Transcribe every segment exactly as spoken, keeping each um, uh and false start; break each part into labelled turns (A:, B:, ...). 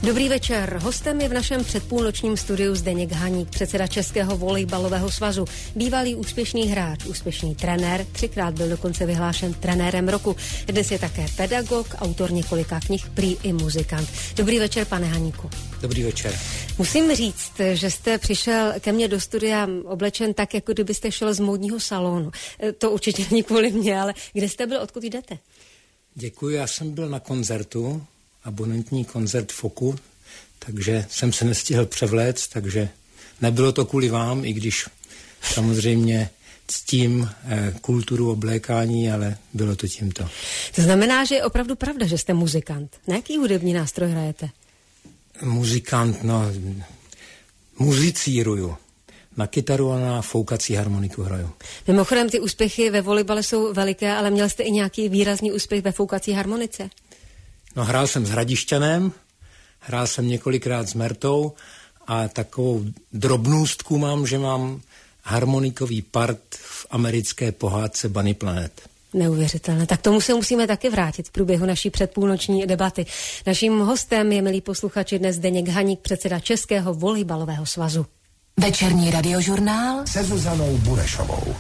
A: Dobrý večer. Hostem je v našem předpůlnočním studiu Zdeněk Haník, předseda Českého volejbalového svazu, bývalý úspěšný hráč, úspěšný trenér, třikrát byl dokonce vyhlášen trenérem roku. Dnes je také pedagog, autor několika knih, prý i muzikant. Dobrý večer, pane Haníku.
B: Dobrý večer.
A: Musím říct, že jste přišel ke mně do studia oblečen tak, jako kdybyste šel z módního salonu. To určitě není kvůli mě, ale kde jste byl, odkud jdete?
B: Děkuji, já jsem byl na koncertu, abonentní koncert Foku, takže jsem se nestihl převléct, takže nebylo to kvůli vám, i když samozřejmě ctím eh, kulturu oblékání, ale bylo to tímto.
A: To znamená, že je opravdu pravda, že jste muzikant. Na jaký hudební nástroj hrajete?
B: Muzikant, no, muzicíruju. Na kytaru a na foukací harmoniku hraju.
A: Mimochodem, ty úspěchy ve volejbale jsou veliké, ale měl jste i nějaký výrazný úspěch ve foukací harmonice?
B: No, hrál jsem s Hradišťanem, hrál jsem několikrát s Mertou a takovou drobnůstku mám, že mám harmonikový part v americké pohádce Bunny Planet.
A: Neuvěřitelné. Tak tomu se musíme taky vrátit v průběhu naší předpůlnoční debaty. Naším hostem je, milí posluchači, dnes Zdeněk Haník, předseda Českého volejbalového svazu.
C: Večerní radiožurnál
D: se Zuzanou Burešovou.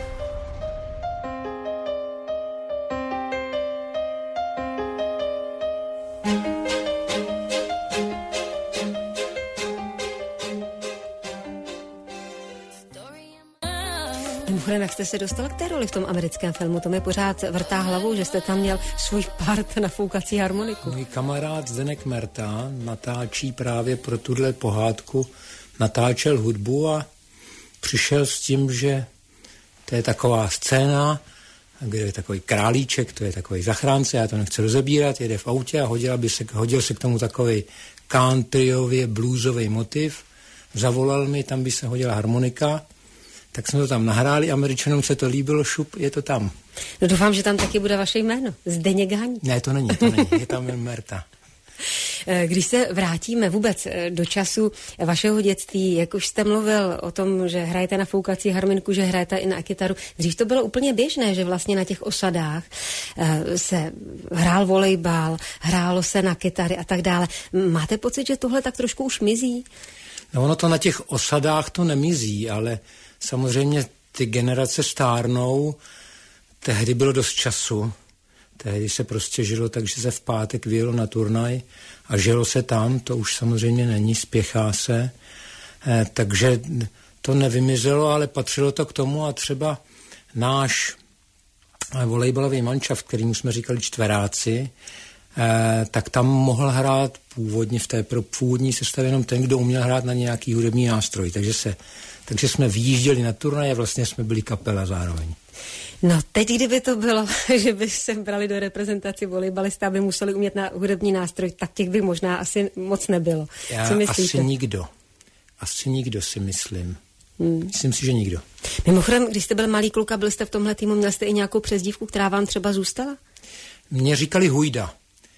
A: Mimochodem, jak jste se dostal k té roli v tom americkém filmu? To mi pořád vrtá hlavou, že jste tam měl svůj part na foukací harmoniku.
B: Můj kamarád Zdeněk Merta natáčí právě pro tuhle pohádku, natáčel hudbu a přišel s tím, že to je taková scéna, kde je takový králíček, to je takový zachránce, já to nechci rozebírat, jede v autě a hodil, by se, hodil se k tomu takový countryově bluesový motiv, zavolal mi, tam by se hodila harmonika, tak jsme to tam nahráli, Američanům se to líbilo, šup, je to tam.
A: No doufám, že tam taky bude vaše jméno, Zdeněk Haník.
B: Ne, to není, to není, je tam jen Merta.
A: Když se vrátíme vůbec do času vašeho dětství, jak už jste mluvil o tom, že hrajete na foukací harmoniku, že hrajete i na kytaru, dřív to bylo úplně běžné, že vlastně na těch osadách se hrál volejbal, hrálo se na kytary a tak dále. Máte pocit, že tohle tak trošku už mizí?
B: No ono to na těch osadách to nemizí, ale samozřejmě ty generace stárnou, tehdy bylo dost času. Tehdy se prostě žilo tak, že se v pátek vyjelo na turnaj a žilo se tam, to už samozřejmě není, spěchá se, eh, takže to nevymizelo, ale patřilo to k tomu a třeba náš volejbalový manšaft, kterýmu jsme říkali čtveráci, eh, tak tam mohl hrát původně v té původní sestavě jenom ten, kdo uměl hrát na nějaký hudební nástroj, takže, se, takže jsme vyjížděli na turnaj a vlastně jsme byli kapela zároveň.
A: No teď, kdyby to bylo, že by se brali do reprezentaci volejbalista, aby museli umět na hudební nástroj, tak těch by možná asi moc nebylo.
B: Já
A: Co myslíte?
B: Asi nikdo. Asi nikdo si myslím. Hmm. Myslím si, že nikdo.
A: Mimochodem, když jste byl malý kluk a byl jste v tomhle týmu, měl jste i nějakou přezdívku, která vám třeba zůstala?
B: Mně říkali Hujda.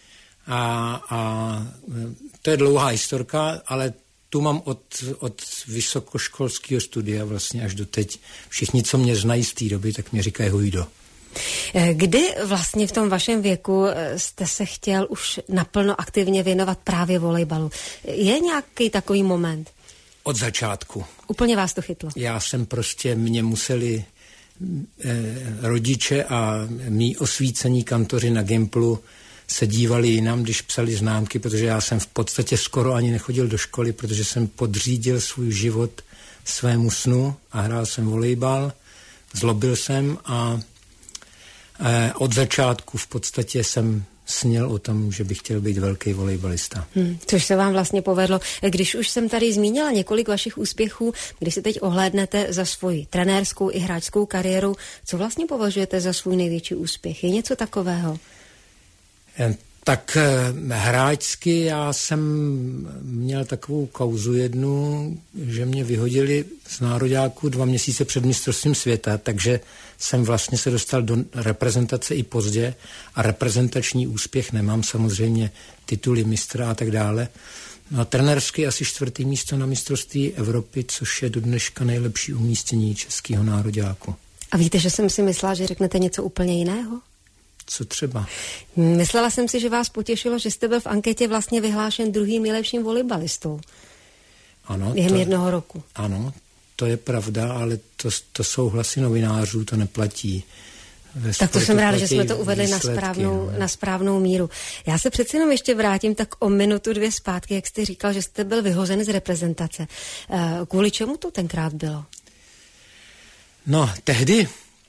B: A, a to je dlouhá historka, ale tu mám od, od vysokoškolského studia vlastně až do teď. Všichni, co mě znají z té doby, tak mě říkají Hujdo.
A: Kdy vlastně v tom vašem věku jste se chtěl už naplno aktivně věnovat právě volejbalu? Je nějaký takový moment?
B: Od začátku.
A: Úplně vás to chytlo?
B: Já jsem prostě, mě museli eh, rodiče a mý osvícení kantoři na Gimplu se dívali jinam, když psali známky, protože já jsem v podstatě skoro ani nechodil do školy, protože jsem podřídil svůj život svému snu a hrál jsem volejbal, zlobil jsem a eh, od začátku v podstatě jsem snil o tom, že bych chtěl být velký volejbalista.
A: Hmm, což se vám vlastně povedlo. Když už jsem tady zmínila několik vašich úspěchů, když se teď ohlédnete za svoji trenérskou i hráčskou kariéru, co vlastně považujete za svůj největší úspěch? Je něco takového?
B: Tak hráčsky já jsem měl takovou kauzu jednu, že mě vyhodili z nároďáku dva měsíce před mistrovstvím světa, takže jsem vlastně se dostal do reprezentace i pozdě a reprezentační úspěch nemám, samozřejmě tituly mistra a tak dále. No a trenérsky asi čtvrtý místo na mistrovství Evropy, což je do dneška nejlepší umístění českého nároďáku.
A: A víte, že jsem si myslela, že řeknete něco úplně jiného?
B: co třeba.
A: Myslela jsem si, že vás potěšilo, že jste byl v anketě vlastně vyhlášen druhým nejlepším volejbalistou.
B: Ano.
A: Během
B: to,
A: jednoho roku.
B: Ano, to je pravda, ale to, to jsou hlasy novinářů, to neplatí. Ve
A: tak to jsem ráda, že jsme to uvedli
B: výsledky,
A: na správnou,
B: no.
A: na správnou míru. Já se přeci jenom ještě vrátím tak o minutu, dvě zpátky, jak jste říkal, že jste byl vyhozen z reprezentace. Kvůli čemu to tenkrát bylo?
B: No, tehdy,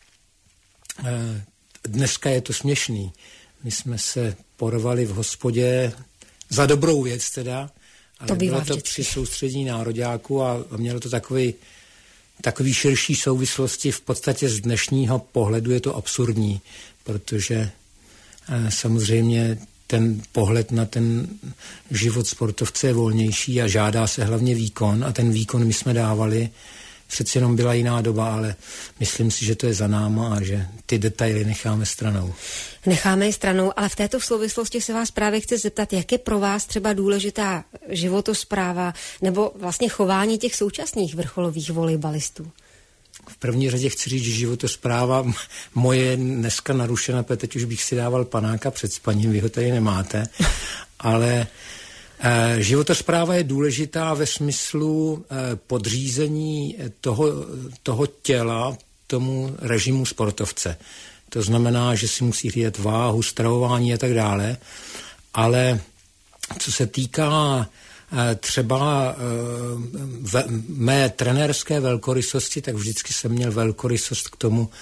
B: dneska je to směšný. My jsme se porvali v hospodě za dobrou věc teda, ale
A: to
B: bylo to
A: vždycky
B: při soustředění nároďáků a mělo to takový takový širší souvislosti. V podstatě z dnešního pohledu je to absurdní, protože eh, samozřejmě ten pohled na ten život sportovce je volnější a žádá se hlavně výkon a ten výkon my jsme dávali. Přeci jenom byla jiná doba, ale myslím si, že to je za náma a že ty detaily necháme stranou.
A: Necháme je stranou, ale v této souvislosti se vás právě chci zeptat, jak je pro vás třeba důležitá životospráva nebo vlastně chování těch současných vrcholových volejbalistů?
B: V první řadě chci říct, že životospráva moje je dneska narušena, protože teď už bych si dával panáka před spaním, vy ho tady nemáte, ale eh, životospráva je důležitá ve smyslu eh, podřízení toho, toho těla tomu režimu sportovce. To znamená, že si musí hlídat váhu, stravování a tak dále, ale co se týká třeba v mé trenérské velkorysosti, tak vždycky jsem měl velkorysost k tomu,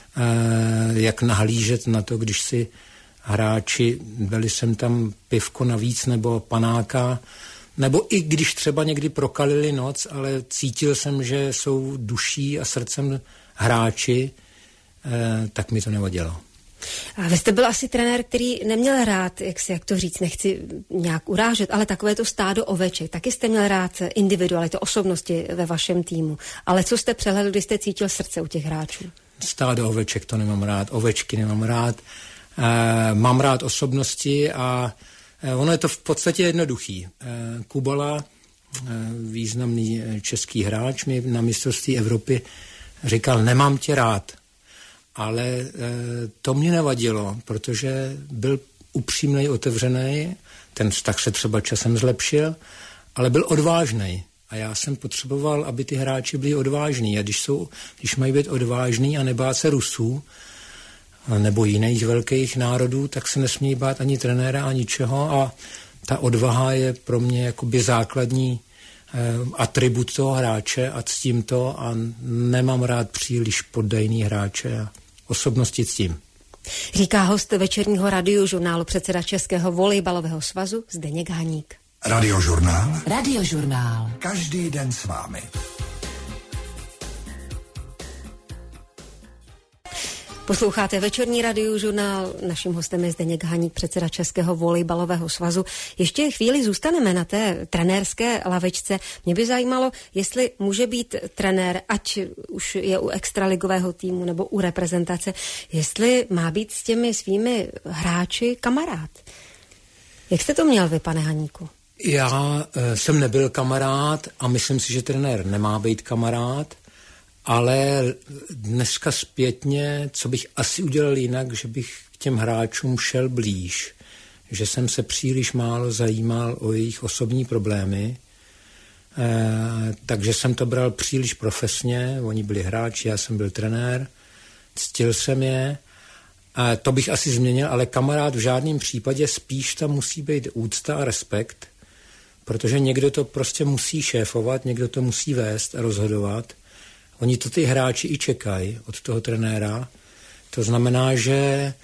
B: jak nahlížet na to, když si hráči, dali jsem tam pivko navíc nebo panáka, nebo i když třeba někdy prokalili noc, ale cítil jsem, že jsou duší a srdcem hráči, tak mi to nevadilo.
A: A vy jste byl asi trenér, který neměl rád, jak si, jak to říct, nechci nějak urážet, ale takové to stádo oveček. Taky jste měl rád individualitu, osobnosti ve vašem týmu. Ale co jste přehledl, když jste cítil srdce u těch hráčů?
B: Stádo oveček to nemám rád, ovečky nemám rád. E, mám rád osobnosti a e, ono je to v podstatě jednoduchý. E, Kubala, e, významný český hráč, mi na mistrovství Evropy říkal, nemám tě rád. Ale e, to mě nevadilo, protože byl upřímnej, otevřený, ten vztah se třeba časem zlepšil, ale byl odvážný. A já jsem potřeboval, aby ty hráči byli odvážní. A když, jsou, když mají být odvážní a nebát se Rusů nebo jiných velkých národů, tak se nesmějí bát ani trenéra, ani ničeho. A ta odvaha je pro mě jakoby základní eh, atribut toho hráče a ctím to a nemám rád příliš poddajný hráče a osobnosti ctím.
A: Říká host večerního radiožurnálu předseda Českého volejbalového svazu Zdeněk Haník.
D: Radiožurnál.
C: Radiožurnál.
D: Každý den s vámi.
A: Posloucháte večerní radiožurnál, naším hostem je Zdeněk Haník, předseda Českého volejbalového svazu. Ještě chvíli zůstaneme na té trenérské lavečce. Mě by zajímalo, jestli může být trenér, ať už je u extraligového týmu nebo u reprezentace, jestli má být s těmi svými hráči kamarád. Jak jste to měl vy, pane Haníku?
B: Já e, jsem nebyl kamarád a myslím si, že trenér nemá být kamarád, ale dneska zpětně, co bych asi udělal jinak, že bych k těm hráčům šel blíž, že jsem se příliš málo zajímal o jejich osobní problémy, e, takže jsem to bral příliš profesně, oni byli hráči, já jsem byl trenér, ctil jsem je, e, to bych asi změnil, ale kamarád v žádném případě, spíš tam musí být úcta a respekt, protože někdo to prostě musí šéfovat, někdo to musí vést a rozhodovat. Oni to ty hráči i čekají od toho trenéra. To znamená, že e,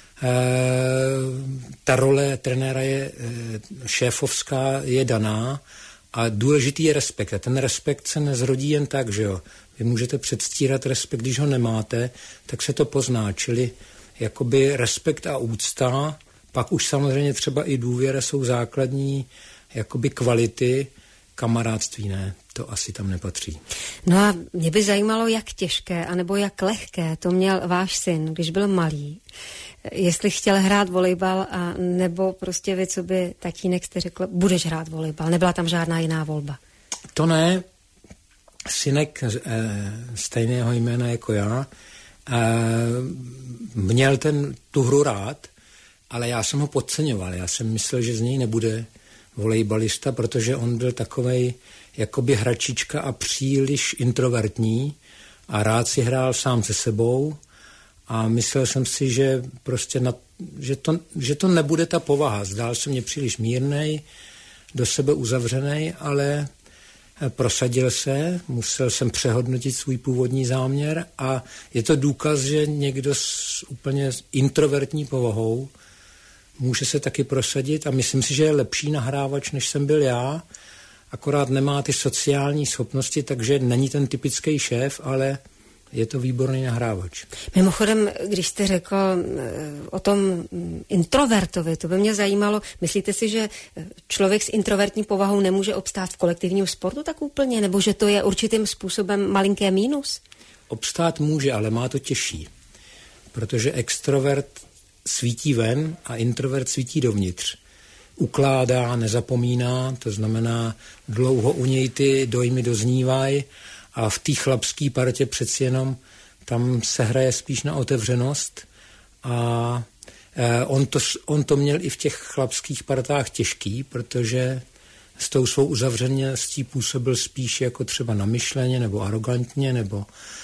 B: ta role trenéra je e, šéfovská, je daná a důležitý je respekt. A ten respekt se nezrodí jen tak, že jo. Vy můžete předstírat respekt, když ho nemáte, tak se to pozná. Čili jakoby respekt a úcta, pak už samozřejmě třeba i důvěra jsou základní jakoby kvality, kamarádství ne, to asi tam nepatří.
A: No a mě by zajímalo, jak těžké, anebo jak lehké to měl váš syn, když byl malý. Jestli chtěl hrát volejbal, a nebo prostě vy, co by tatínek jste řekl, budeš hrát volejbal, nebyla tam žádná jiná volba.
B: To ne, synek e, stejného jména jako já, měl ten, tu hru rád, ale já jsem ho podceňoval. Já jsem myslel, že z něj nebude volejbalista, protože on byl takovej jakoby hračička a příliš introvertní a rád si hrál sám se sebou a myslel jsem si, že prostě na, že, to, že to nebude ta povaha. Zdál se mě příliš mírnej, do sebe uzavřenej, ale prosadil se, musel jsem přehodnotit svůj původní záměr a je to důkaz, že někdo s úplně introvertní povahou může se taky prosadit a myslím si, že je lepší nahrávač, než jsem byl já, akorát nemá ty sociální schopnosti, takže není ten typický šéf, ale je to výborný nahrávač.
A: Mimochodem, když jste řekl o tom introvertovi, to by mě zajímalo, myslíte si, že člověk s introvertní povahou nemůže obstát v kolektivním sportu tak úplně, nebo že to je určitým způsobem malinké mínus?
B: Obstát může, ale má to těžší, protože extrovert svítí ven a introvert svítí dovnitř. Ukládá, nezapomíná, to znamená, dlouho u něj ty dojmy doznívají a v té chlapské partě přeci jenom tam se hraje spíš na otevřenost a eh, on, to, on to měl i v těch chlapských partách těžký, protože s tou svou uzavřeností působil spíš jako třeba namyšleně nebo arrogantně nebo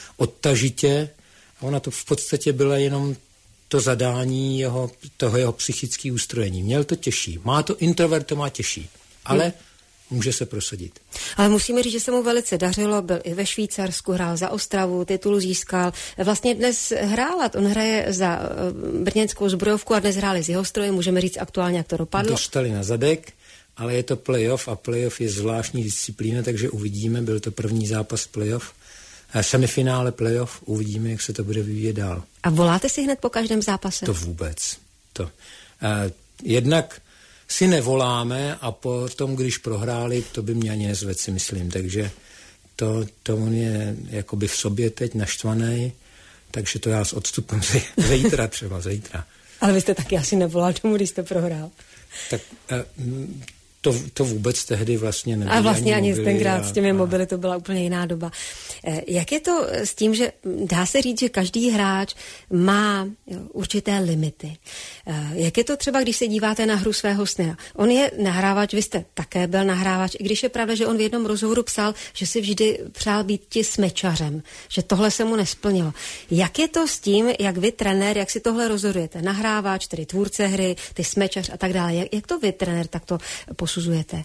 B: odtažitě a ona to v podstatě byla jenom to zadání jeho, toho jeho psychického ustrojení. Měl to těžší. Má to introvert, to má těžší. Ale hmm. může se prosadit.
A: Ale musíme říct, že se mu velice dařilo, byl i ve Švýcarsku, hrál za Ostravu, titul získal. Vlastně dnes hrál, on hraje za brněnskou Zbrojovku a dnes hráli z jeho stroje, můžeme říct aktuálně, jak to dopadlo.
B: Dostali na zadek, ale je to playoff a playoff je zvláštní disciplína, takže uvidíme, byl to první zápas playoff. Semifinále playoff, uvidíme, jak se to bude vyvíjet dál.
A: A voláte si hned po každém zápase?
B: To vůbec. To. Eh, jednak si nevoláme a potom, když prohráli, to by mě ani nezvedl, si myslím. Takže to, to on je jakoby v sobě teď naštvaný, takže to já s odstupem zítra třeba, zítra.
A: Ale vy jste taky asi nevolal tomu, když jste prohrál.
B: Tak eh, To, to vůbec tehdy vlastně nebylo.
A: A vlastně ani, ani tenkrát
B: a,
A: s těmi
B: a...
A: mobily to byla úplně jiná doba. Jak je to s tím, že dá se říct, že každý hráč má určité limity? Jak je to třeba, když se díváte na hru svého syna? On je nahrávač, vy jste také byl nahrávač, i když je pravda, že on v jednom rozhovoru psal, že si vždy přál být ti smečařem, že tohle se mu nesplnilo. Jak je to s tím, jak vy, trenér, jak si tohle rozhodujete? Nahrávač, tedy tvůrce hry, ty smečař a tak dále. Jak, jak to vy, trenér, takto posuzujete?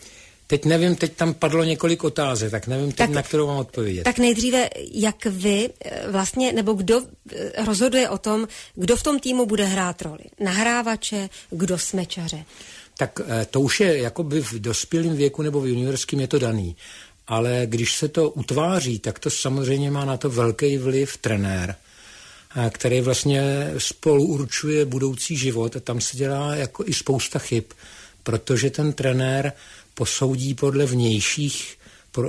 B: Teď nevím, teď tam padlo několik otázek, tak nevím teď, tak, na kterou mám odpovědět. Tak
A: nejdříve, jak vy vlastně, nebo kdo rozhoduje o tom, kdo v tom týmu bude hrát roli? Nahrávače, kdo smečaře?
B: Tak to už je jakoby v dospělém věku nebo v juniorském je to daný. Ale když se to utváří, tak to samozřejmě má na to velký vliv trenér, který vlastně spolu určuje budoucí život a tam se dělá jako i spousta chyb, protože ten trenér posoudí podle vnějších pro,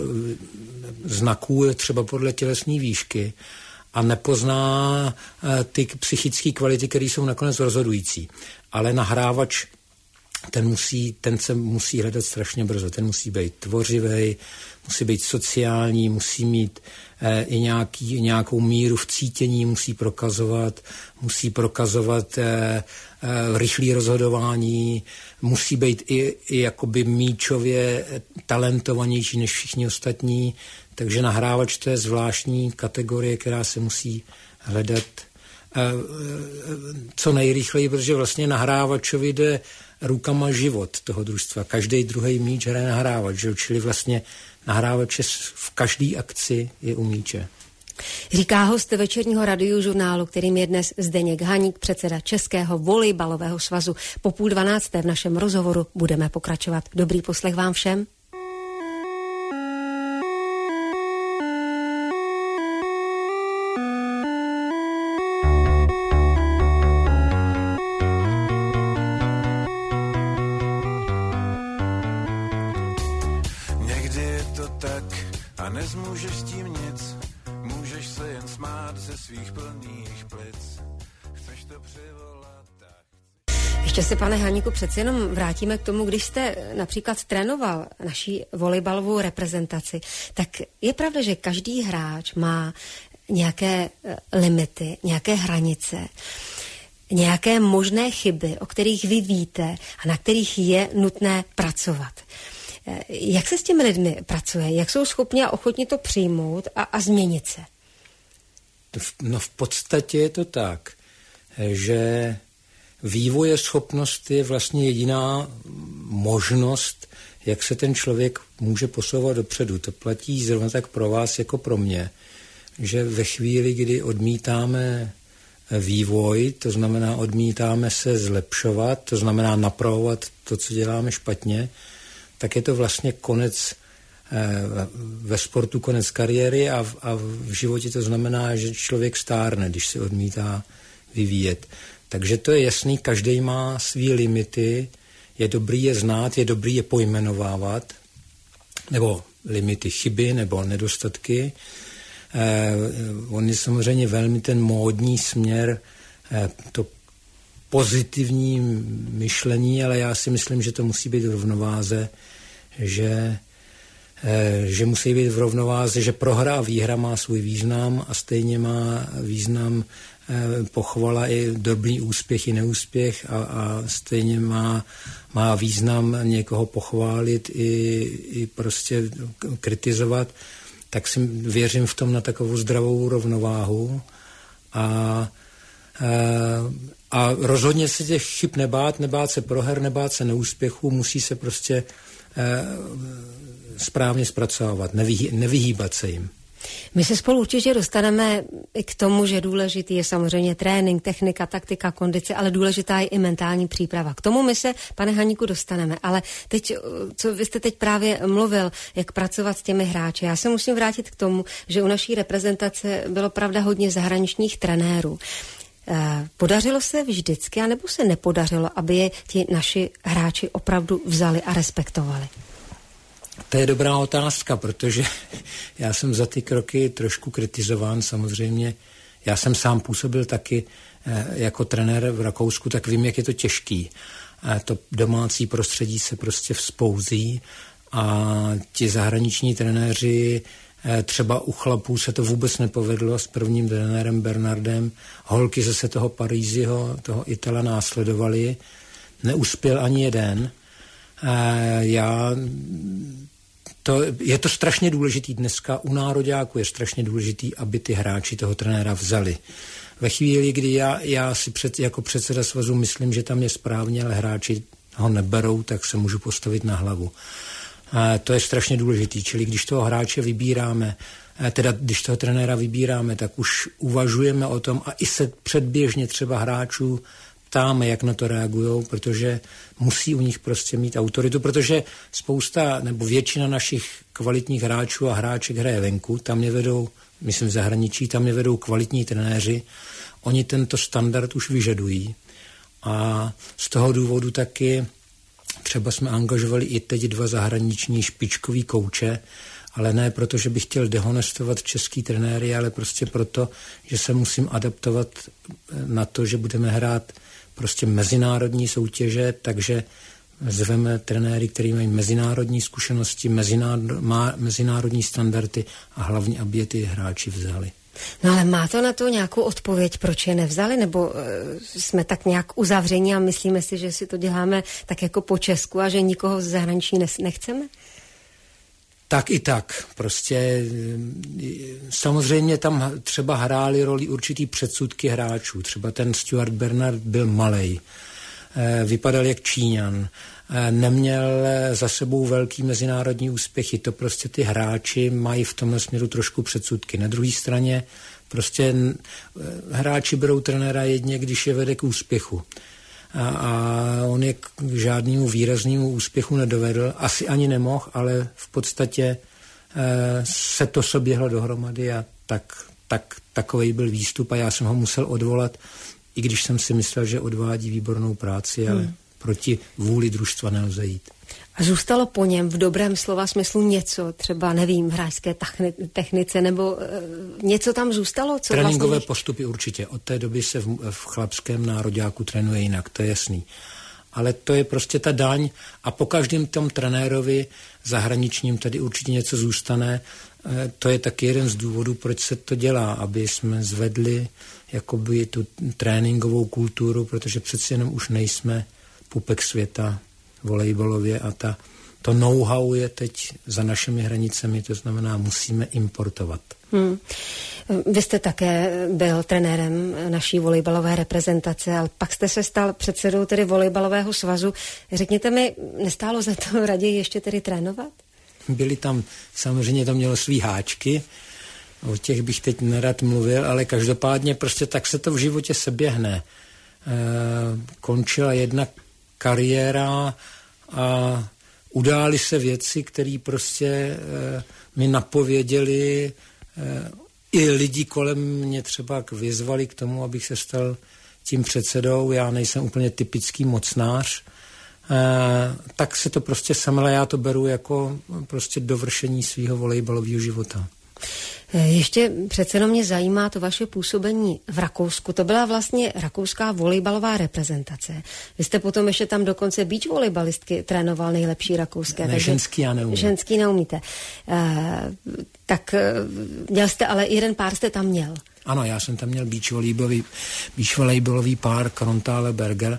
B: znaků, třeba podle tělesné výšky a nepozná ty psychické kvality, které jsou nakonec rozhodující. Ale nahrávač, ten, musí, ten se musí hledat strašně brzo. Ten musí být tvořivý, musí být sociální, musí mít eh, i nějaký, nějakou míru v cítění, musí prokazovat, musí prokazovat eh, eh, rychlé rozhodování, musí být i, i jakoby míčově talentovanější než všichni ostatní, takže nahrávač to je zvláštní kategorie, která se musí hledat eh, co nejrychleji, protože vlastně nahrávačovi jde rukama život toho družstva. Každý druhý míč hraje nahrávač, že? Čili vlastně nahrávač v každé akci je u míče.
A: Říká host večerního radiožurnálu, kterým je dnes Zdeněk Haník, předseda Českého volejbalového svazu. Po půl dvanácté v našem rozhovoru budeme pokračovat. Dobrý poslech vám všem.
E: Nezmůžeš s tím nic, můžeš se jen smát ze svých plných plic. Chceš to přivolat, tak...
A: Ještě se, pane Haníku, přeci jenom vrátíme k tomu, když jste například trénoval naší volejbalovou reprezentaci, tak je pravda, že každý hráč má nějaké limity, nějaké hranice, nějaké možné chyby, o kterých vy víte a na kterých je nutné pracovat. Jak se s těmi lidmi pracuje? Jak jsou schopni a ochotni to přijmout a, a změnit se?
B: No v podstatě je to tak, že vývoje schopnosti je vlastně jediná možnost, jak se ten člověk může posouvat dopředu. To platí zrovna tak pro vás jako pro mě, že ve chvíli, kdy odmítáme vývoj, to znamená odmítáme se zlepšovat, to znamená napravovat to, co děláme špatně, tak je to vlastně konec ve sportu, konec kariéry a v, a v životě to znamená, že člověk stárne, když se odmítá vyvíjet. Takže to je jasný, každý má svý limity, je dobrý je znát, je dobrý je pojmenovávat, nebo limity chyby, nebo nedostatky. Eh, on je samozřejmě velmi ten módní směr, eh, to pozitivní myšlení, ale já si myslím, že to musí být v rovnováze, že, eh, že musí být v rovnováze, že prohra a výhra má svůj význam a stejně má význam eh, pochvala i dobrý úspěch i neúspěch a, a stejně má, má význam někoho pochválit i, i prostě kritizovat. Tak si věřím v tom na takovou zdravou rovnováhu a, a, a rozhodně se těch chyb nebát, nebát se proher, nebát se neúspěchů, musí se prostě e, správně zpracovávat, nevyhý, nevyhýbat se jim.
A: My se spolu určitě dostaneme i k tomu, že důležitý je samozřejmě trénink, technika, taktika, kondice, ale důležitá je i mentální příprava. K tomu my se, pane Haníku, dostaneme. Ale teď, co vy jste teď právě mluvil, jak pracovat s těmi hráči. Já se musím vrátit k tomu, že u naší reprezentace bylo pravda hodně zahraničních trenérů. Podařilo se vždycky, anebo se nepodařilo, aby je ti naši hráči opravdu vzali a respektovali?
B: To je dobrá otázka, protože já jsem za ty kroky trošku kritizován samozřejmě. Já jsem sám působil taky jako trenér v Rakousku, tak vím, jak je to těžký. To domácí prostředí se prostě vzpouzí a ti zahraniční trenéři, třeba u chlapů se to vůbec nepovedlo s prvním trenérem Bernardem. Holky zase toho Paríziho, toho Itala následovali. Neuspěl ani jeden. Já, to, je to strašně důležitý dneska, u nároďáku je strašně důležitý, aby ty hráči toho trenéra vzali. Ve chvíli, kdy já, já si před, jako předseda svazu myslím, že tam je správně, ale hráči ho neberou, tak se můžu postavit na hlavu. A to je strašně důležitý, čili když toho hráče vybíráme, teda když toho trenéra vybíráme, tak už uvažujeme o tom a i se předběžně třeba hráčů ptáme, jak na to reagujou, protože musí u nich prostě mít autoritu, protože spousta nebo většina našich kvalitních hráčů a hráček hraje venku, tam je vedou, myslím v zahraničí, tam je vedou kvalitní trenéři, oni tento standard už vyžadují a z toho důvodu taky třeba jsme angažovali i teď dva zahraniční špičkový kouče, ale ne proto, že bych chtěl dehonestovat český trenéry, ale prostě proto, že se musím adaptovat na to, že budeme hrát prostě mezinárodní soutěže, takže zveme trenéry, kteří mají mezinárodní zkušenosti, mezinárod, má mezinárodní standardy a hlavně, aby je ty hráči vzali.
A: No ale má to na to nějakou odpověď, proč je nevzali, nebo uh, jsme tak nějak uzavření a myslíme si, že si to děláme tak jako po Česku a že nikoho z zahraničí nechceme?
B: Tak i tak. Prostě samozřejmě tam třeba hrály roli určitý předsudky hráčů. Třeba ten Stuart Bernard byl malej, vypadal jak Číňan, neměl za sebou velký mezinárodní úspěchy. To prostě ty hráči mají v tomhle směru trošku předsudky. Na druhé straně prostě hráči berou trenéra jedně, když je vede k úspěchu. A, a on je k žádnému výraznému úspěchu nedovedl. Asi ani nemohl, ale v podstatě e, se to soběhlo dohromady a tak, tak, takovej byl výstup a já jsem ho musel odvolat, i když jsem si myslel, že odvádí výbornou práci, ale hmm. proti vůli družstva nelze jít.
A: A zůstalo po něm v dobrém slova smyslu něco, třeba, nevím, v hráčské technice, nebo e, něco tam zůstalo? Co
B: Tréninkové
A: vlastně...
B: postupy určitě. Od té doby se v, v chlapském nároďáku trénuje jinak, to je jasný. ale to je prostě ta daň a po každém tom trenérovi zahraničním tady určitě něco zůstane. To je taky jeden z důvodů, proč se to dělá, aby jsme zvedli jakoby tu tréninkovou kulturu, protože přeci jenom už nejsme pupek světa volejbalově a ta, to know-how je teď za našimi hranicemi, to znamená, musíme importovat.
A: Hmm. Vy jste také byl trenérem naší volejbalové reprezentace, ale pak jste se stal předsedou tedy volejbalového svazu. Řekněte mi, nestálo za to raději ještě tedy trénovat?
B: Byly tam, samozřejmě to mělo svý háčky, o těch bych teď nerad mluvil, ale každopádně prostě tak se to v životě seběhne. E, končila jedna kariéra a udály se věci, které prostě e, mi napověděli, e, i lidi kolem mě třeba vyzvali k tomu, abych se stal tím předsedou. Já nejsem úplně typický mocnář, e, tak se to prostě samele, já to beru jako prostě dovršení svého volejbalového života.
A: Ještě přece jenom mě zajímá to vaše působení v Rakousku. To byla vlastně rakouská volejbalová reprezentace. Vy jste potom ještě tam dokonce beach volejbalistky trénoval nejlepší rakouské.
B: Ne, ženský já neumím.
A: Ženský neumíte. Uh, tak uh, měl jste, ale jeden pár jste tam měl.
B: Ano, já jsem tam měl beach volejbalový, beach volejbalový pár Krontále Berger.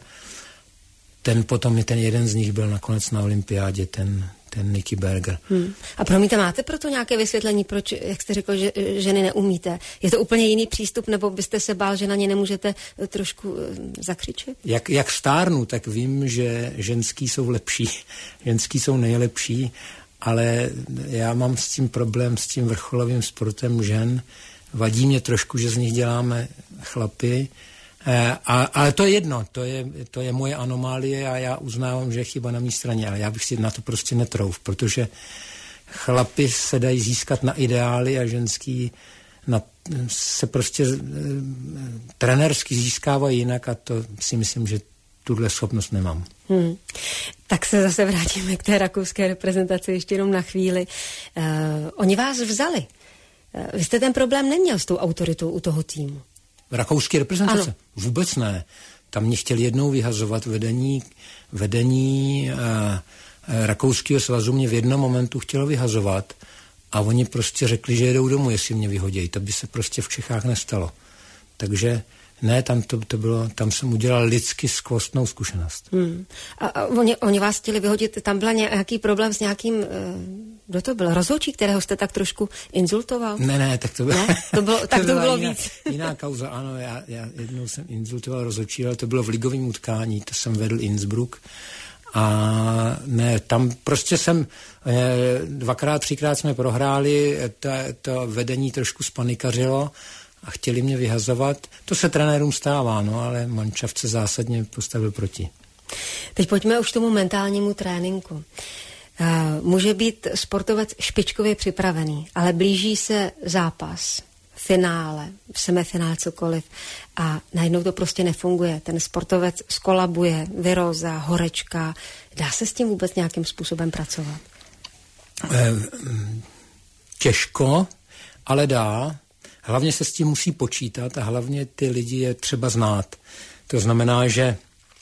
B: Ten potom, ten jeden z nich byl nakonec na olympiádě, ten... ten Nicky Berger. Hmm.
A: A promiňte, máte proto nějaké vysvětlení, proč, jak jste řekl, že ženy neumíte? Je to úplně jiný přístup, nebo byste se bál, že na ně nemůžete trošku zakřičet?
B: Jak, jak stárnu, tak vím, že ženský jsou lepší, ženský jsou nejlepší, ale já mám s tím problém, s tím vrcholovým sportem žen. Vadí mě trošku, že z nich děláme chlapy, A, ale to je jedno, to je, to je moje anomálie a já uznávám, že je chyba na mé straně, ale já bych si na to prostě netrouf, protože chlapi se dají získat na ideály a ženský na, se prostě e, trenérsky získávají jinak a to si myslím, že tuhle schopnost nemám.
A: Hmm. Tak se zase vrátíme k té rakouské reprezentaci ještě jenom na chvíli. Uh, oni vás vzali. Uh, vy jste ten problém neměl s tou autoritou u toho týmu?
B: Rakouské reprezentace? Ano. Vůbec ne. Tam mě chtěli jednou vyhazovat vedení, vedení uh, uh, Rakouského svazu mě v jednom momentu chtělo vyhazovat a oni prostě řekli, že jedou domů, jestli mě vyhodějí. To by se prostě v Čechách nestalo. Takže ne, tam to, to bylo, tam jsem udělal lidsky skvostnou zkušenost.
A: Hmm. A, a oni, oni vás chtěli vyhodit, tam byl nějaký problém s nějakým, uh, kdo to byl, rozhodčí, kterého jste tak trošku insultoval?
B: Ne, ne, tak to bylo,
A: ne? To bylo, tak to, to bylo
B: jiná,
A: víc.
B: Jiná kauza, ano, já, já jednou jsem insultoval rozhodčí, ale to bylo v ligovém utkání, to jsem vedl Innsbruck. A ne, tam prostě jsem, dvakrát, třikrát jsme prohráli, to, to vedení trošku spanikařilo a chtěli mě vyhazovat. To se trenérům stává, no, ale manšaft se zásadně postavil proti.
A: Teď pojďme už k tomu mentálnímu tréninku. Uh, může být sportovec špičkově připravený, ale blíží se zápas, finále, semifinále, cokoliv a najednou to prostě nefunguje. Ten sportovec skolabuje, viróza, horečka. Dá se s tím vůbec nějakým způsobem pracovat?
B: Eh, těžko, ale dá. Hlavně se s tím musí počítat a hlavně ty lidi je třeba znát. To znamená, že,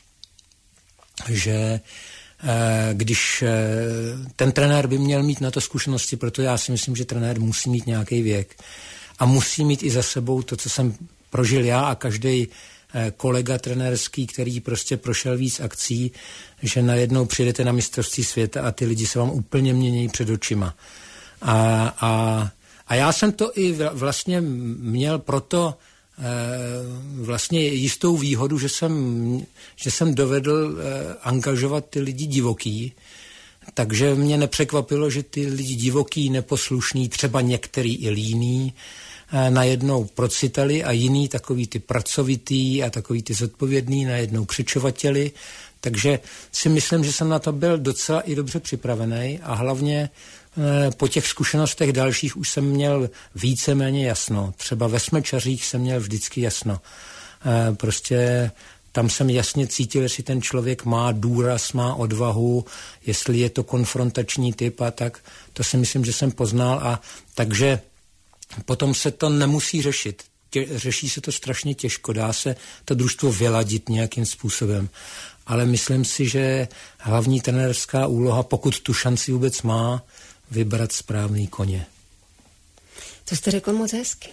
B: že když ten trenér by měl mít na to zkušenosti, proto já si myslím, že trenér musí mít nějaký věk a musí mít i za sebou to, co jsem prožil já a každý kolega trenérský, který prostě prošel víc akcí, že najednou přijdete na mistrovství světa a ty lidi se vám úplně mění před očima. A, a, a já jsem to i vlastně měl proto vlastně jistou výhodu, že jsem, že jsem dovedl angažovat ty lidi divoký, takže mě nepřekvapilo, že ty lidi divoký, neposlušný, třeba některý i líný, najednou procitali a jiný takový ty pracovitý a takový ty zodpovědný najednou křičovatěli, takže si myslím, že jsem na to byl docela i dobře připravený a hlavně po těch zkušenostech dalších už jsem měl víceméně jasno. Třeba ve smečařích jsem měl vždycky jasno. Prostě tam jsem jasně cítil, jestli ten člověk má důraz, má odvahu, jestli je to konfrontační typ a tak. To si myslím, že jsem poznal a takže potom se to nemusí řešit. Tě, řeší se to strašně těžko, dá se to družstvo vyladit nějakým způsobem. ale myslím si, že hlavní trenérská úloha, pokud tu šanci vůbec má, vybrat správný koně.
A: To jste řekl moc hezky.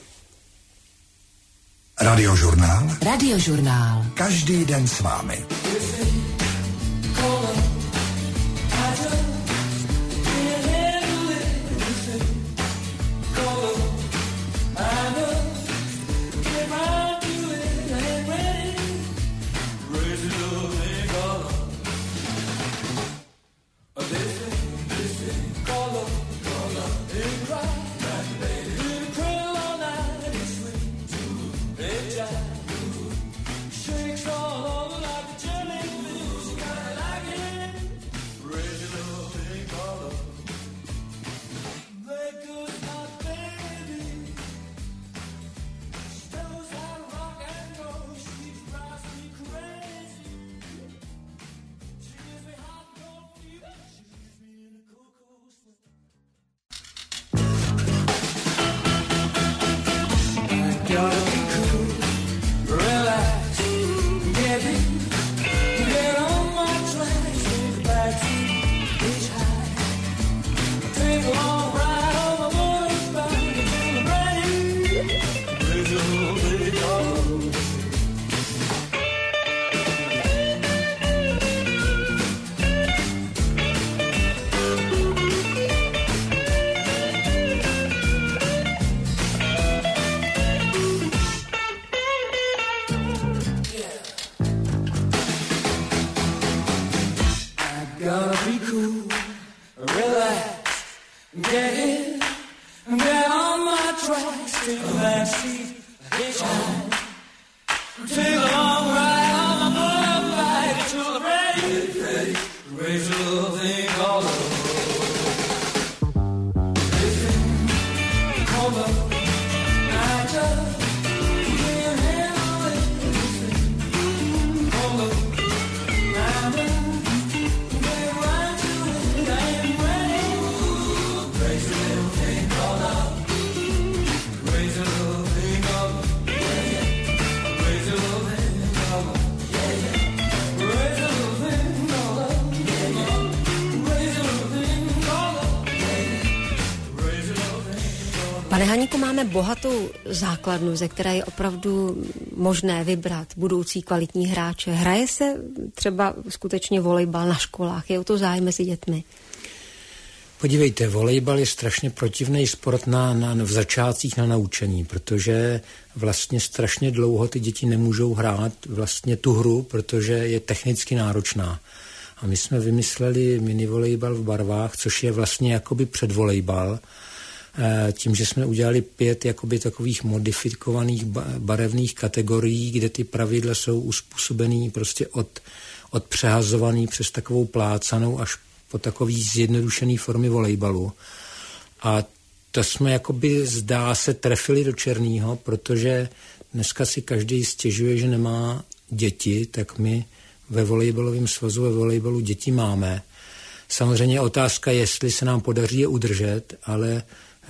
D: Radiožurnál.
C: Radiožurnál.
D: Každý den s vámi.
A: Pane Haníku, máme bohatou základnu, ze které je opravdu možné vybrat budoucí kvalitní hráče. Hraje se třeba skutečně volejbal na školách? Je o to zájem mezi dětmi?
B: Podívejte, volejbal je strašně protivný sport na, na, v začátcích na naučení, protože vlastně strašně dlouho ty děti nemůžou hrát vlastně tu hru, protože je technicky náročná. A my jsme vymysleli minivolejbal v barvách, což je vlastně jakoby předvolejbal, tím, že jsme udělali pět jakoby takových modifikovaných barevných kategorií, kde ty pravidla jsou uspůsobený prostě od, od přehazovaný přes takovou plácanou až po takový zjednodušený formy volejbalu. A to jsme jakoby zdá se trefili do černýho, protože dneska si každý stěžuje, že nemá děti, tak my ve volejbalovém svazu, ve volejbalu děti máme. Samozřejmě otázka, jestli se nám podaří je udržet, ale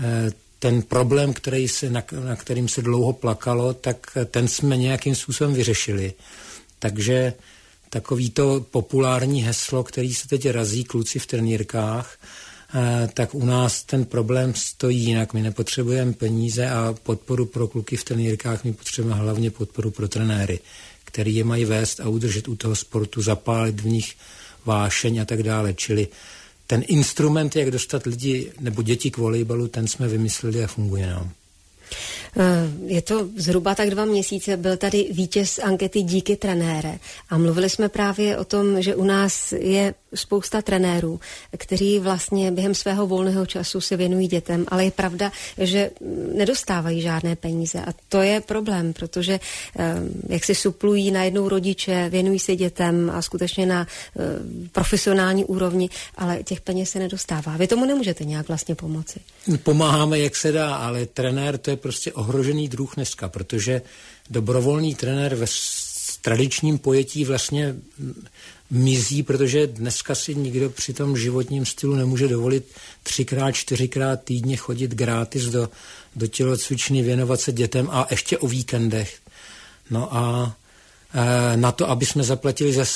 B: ten problém, který se, na, na kterým se dlouho plakalo, tak ten jsme nějakým způsobem vyřešili. Takže takový to populární heslo, který se teď razí kluci v trenýrkách, tak u nás ten problém stojí jinak. My nepotřebujeme peníze a podporu pro kluky v trenýrkách, my potřebujeme hlavně podporu pro trenéry, který je mají vést a udržet u toho sportu, zapálit v nich vášeň a tak dále. Čili ten instrument, jak dostat lidi nebo děti k volejbalu, ten jsme vymysleli a funguje nám.
A: Je to zhruba tak dva měsíce, byl tady vítěz ankety Díky trenére a mluvili jsme právě o tom, že u nás je spousta trenérů, kteří vlastně během svého volného času se věnují dětem, ale je pravda, že nedostávají žádné peníze a to je problém, protože jak si suplují najednou rodiče, věnují se dětem a skutečně na profesionální úrovni, ale těch peněz se nedostává. Vy tomu nemůžete nějak vlastně pomoci.
B: Pomáháme, jak se dá, ale trenér to je prostě ohrožený druh dneska, protože dobrovolný trenér ve tradičním pojetí vlastně mizí, protože dneska si nikdo při tom životním stylu nemůže dovolit třikrát, čtyřikrát týdně chodit gratis do, do tělocvičny, věnovat se dětem a ještě o víkendech. No a e, na to, aby jsme zaplatili zase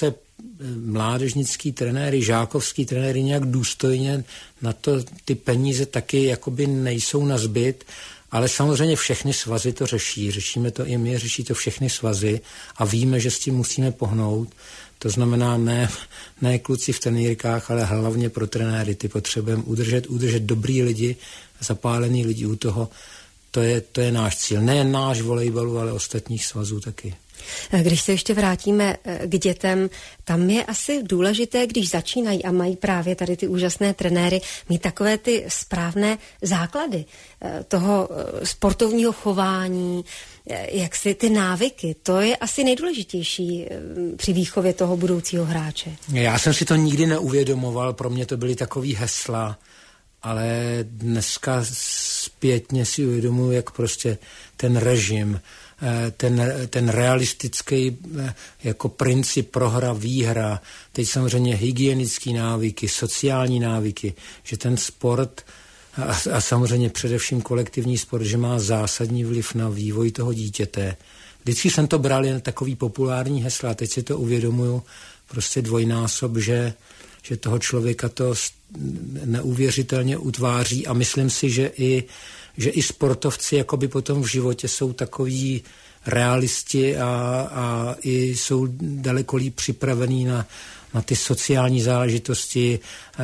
B: mládežnický trenéry, žákovský trenéry nějak důstojně na to ty peníze taky jakoby nejsou na zbyt, ale samozřejmě všechny svazy to řeší. Řešíme to i my, řeší to všechny svazy a víme, že s tím musíme pohnout. To znamená ne, ne kluci v trenýrkách, ale hlavně pro trenéry. Ty potřebujeme udržet, udržet dobrý lidi, zapálený lidi u toho. To je, to je náš cíl. Nejen náš volejbalu, ale ostatních svazů taky.
A: Když se ještě vrátíme k dětem, tam je asi důležité, když začínají a mají právě tady ty úžasné trenéry, mít takové ty správné základy toho sportovního chování, jak si ty návyky, to je asi nejdůležitější při výchově toho budoucího hráče.
B: Já jsem si to nikdy neuvědomoval, pro mě to byly takový hesla, ale dneska zpětně si uvědomuji, jak prostě ten režim, ten, ten realistický jako princip prohra, výhra, teď samozřejmě hygienické návyky, sociální návyky, že ten sport a, a samozřejmě především kolektivní sport, že má zásadní vliv na vývoj toho dítěte. Vždycky jsem to bral jen takový populární hesla a teď si to uvědomuju prostě dvojnásob, že, že toho člověka to neuvěřitelně utváří a myslím si, že i že i sportovci jakoby potom v životě jsou takový realisti a, a i jsou daleko líp připravení na, na ty sociální záležitosti,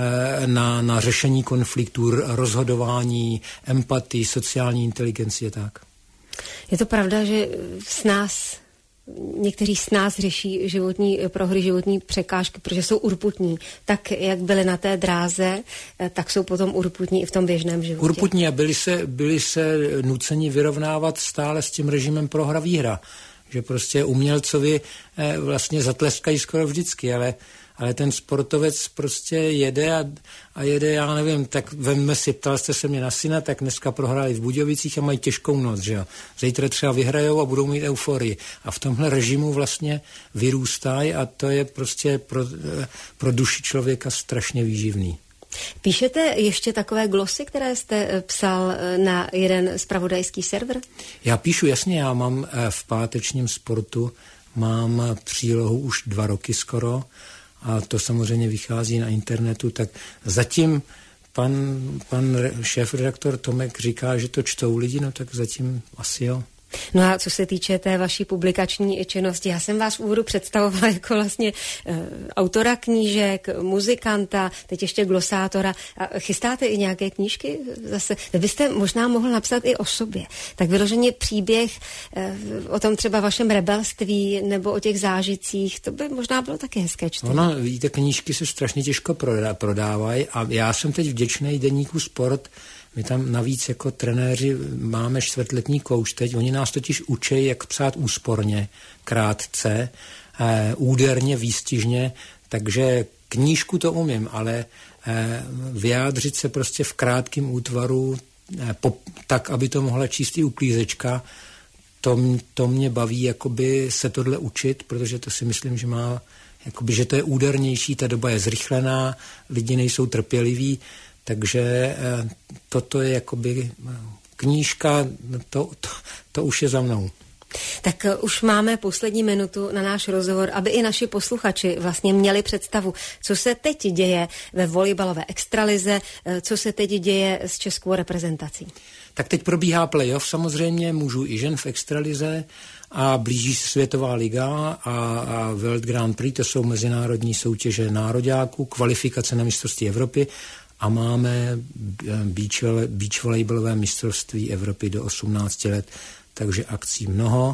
B: na, na řešení konfliktů, rozhodování, empatii, sociální inteligenci a tak.
A: Je to pravda, že s nás někteří z nás řeší životní prohry, životní překážky, protože jsou urputní. Tak, jak byly na té dráze, tak jsou potom urputní i v tom běžném životě.
B: Urputní a byli se, byli se nuceni vyrovnávat stále s tím režimem prohra výhra. Že prostě umělcovi vlastně zatleskají skoro vždycky, ale, ale ten sportovec prostě jede a, a jede, já nevím, tak vemme si, ptal jste se mě na syna, tak dneska prohráli v Budějovicích a mají těžkou noc, že jo. Zítra třeba vyhrajou a budou mít euforii. A v tomhle režimu vlastně vyrůstají a to je prostě pro, pro duši člověka strašně výživný.
A: Píšete ještě takové glosy, které jste psal na jeden zpravodajský server?
B: Já píšu, jasně, já mám v pátečním sportu, mám přílohu už dva roky skoro, a to samozřejmě vychází na internetu, tak zatím pan, pan šéfredaktor Tomek říká, že to čtou lidi, no tak zatím asi jo.
A: No a co se týče té vaší publikační činnosti, já jsem vás v úvodu představovala jako vlastně e, autora knížek, muzikanta, teď ještě glosátora. A chystáte i nějaké knížky zase? Vy byste možná mohl napsat i o sobě. Tak vyloženě příběh e, o tom třeba vašem rebelství nebo o těch zážitcích, to by možná bylo taky hezké čtení.
B: Ono, víte, knížky se strašně těžko prodávají a já jsem teď v Děčnej deníku Sport. My tam navíc jako trenéři máme čtvrtletní kouč teď. Oni nás totiž učí, jak psát úsporně, krátce, eh, úderně, výstižně, takže knížku to umím, ale eh, vyjádřit se prostě v krátkém útvaru eh, po, tak, aby to mohla číst i uklízečka, to, to mě baví jakoby se tohle učit, protože to si myslím, že má, jakoby, že to je údernější, ta doba je zrychlená, lidi nejsou trpěliví, takže toto je jakoby knížka, to, to, to už je za mnou.
A: Tak už máme poslední minutu na náš rozhovor, aby i naši posluchači vlastně měli představu, co se teď děje ve volejbalové extralize, co se teď děje s českou reprezentací.
B: Tak teď probíhá playoff samozřejmě mužů i žen v extralize a blíží se světová liga a, a World Grand Prix, to jsou mezinárodní soutěže nároďáků, kvalifikace na mistrovství Evropy. A máme beach, beach volejbalové mistrovství Evropy do osmnácti let, takže akcí mnoho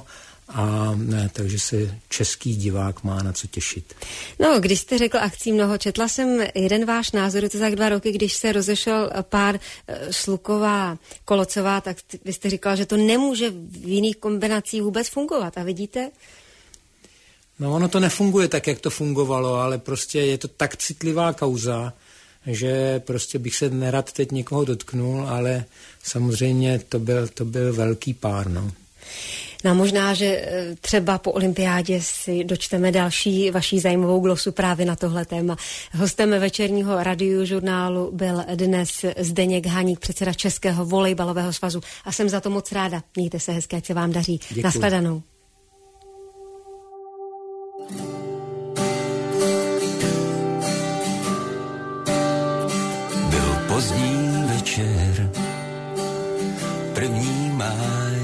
B: a ne, takže se český divák má na co těšit.
A: No, když jste řekl akcí mnoho, četla jsem jeden váš názor, je to tak dva roky, když se rozešel pár Šluková, Kolocová, tak vy jste říkal, že to nemůže v jiných kombinacích vůbec fungovat. A vidíte?
B: No, ono to nefunguje tak, jak to fungovalo, ale prostě je to tak citlivá kauza, že prostě bych se nerad teď někoho dotknul, ale samozřejmě to byl, to byl velký pár, no.
A: No možná, že třeba po olympiádě si dočteme další vaší zajímavou glosu právě na tohle téma. Hostem večerního radiožurnálu byl dnes Zdeněk Haník, předseda Českého volejbalového svazu. A jsem za to moc ráda. Mějte se hezky, ať se vám daří. Nashledanou.
E: pozdní večer, první máj,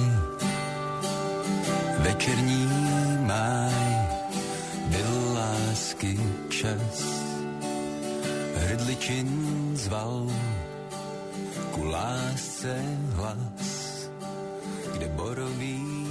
E: večerní máj, byl lásky čas, hrdličin zval, ku lásce hlas, kde borový